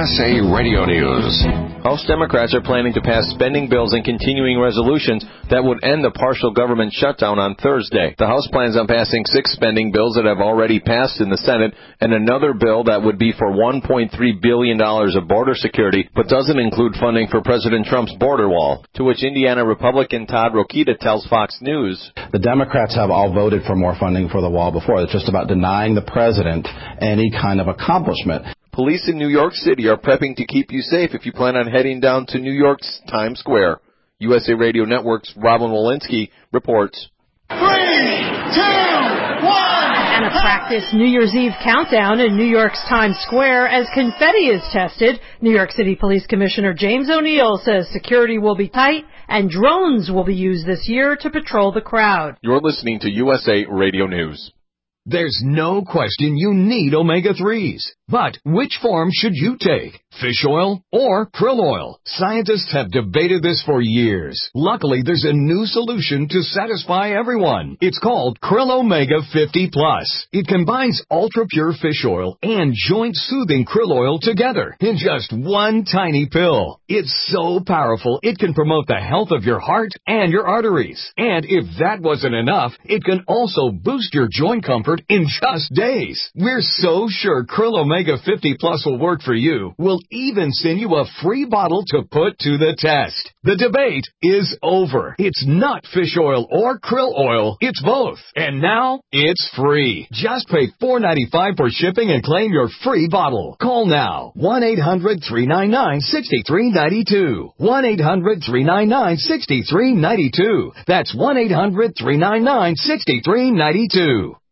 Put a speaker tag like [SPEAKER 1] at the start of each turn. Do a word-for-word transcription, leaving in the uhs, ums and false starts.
[SPEAKER 1] S A Radio News.
[SPEAKER 2] House Democrats are planning to pass spending bills and continuing resolutions that would end the partial government shutdown on Thursday. The House plans on passing six spending bills that have already passed in the Senate and another bill that would be for one point three billion dollars of border security, but doesn't include funding for President Trump's border wall, to which Indiana Republican Todd Rokita tells Fox News.
[SPEAKER 3] The Democrats have all voted for more funding for the wall before. It's just about denying the president any kind of accomplishment.
[SPEAKER 2] Police in New York City are prepping to keep you safe if you plan on heading down to New York's Times Square. U S A Radio Network's Robin Walensky reports.
[SPEAKER 4] Three, two, one.
[SPEAKER 5] And a practice New Year's Eve countdown in New York's Times Square as confetti is tested. New York City Police Commissioner James O'Neill says security will be tight and drones will be used this year to patrol the crowd.
[SPEAKER 2] You're listening to U S A Radio News.
[SPEAKER 6] There's no question you need omega threes. But which form should you take? Fish oil or krill oil? Scientists have debated this for years. Luckily, there's a new solution to satisfy everyone. It's called Krill Omega fifty plus. It combines ultra-pure fish oil and joint-soothing krill oil together in just one tiny pill. It's so powerful, it can promote the health of your heart and your arteries. And if that wasn't enough, it can also boost your joint comfort in just days. We're so sure Krill Omega fifty plus will work for you. We'll even send you a free bottle to put to the test. The debate is over. It's not fish oil or krill oil. It's both. And now it's free. Just pay four dollars and ninety-five cents for shipping and claim your free bottle. Call now. one eight hundred three nine nine six three nine two. one eight hundred three nine nine six three nine two. That's one eight hundred three nine nine six three nine two.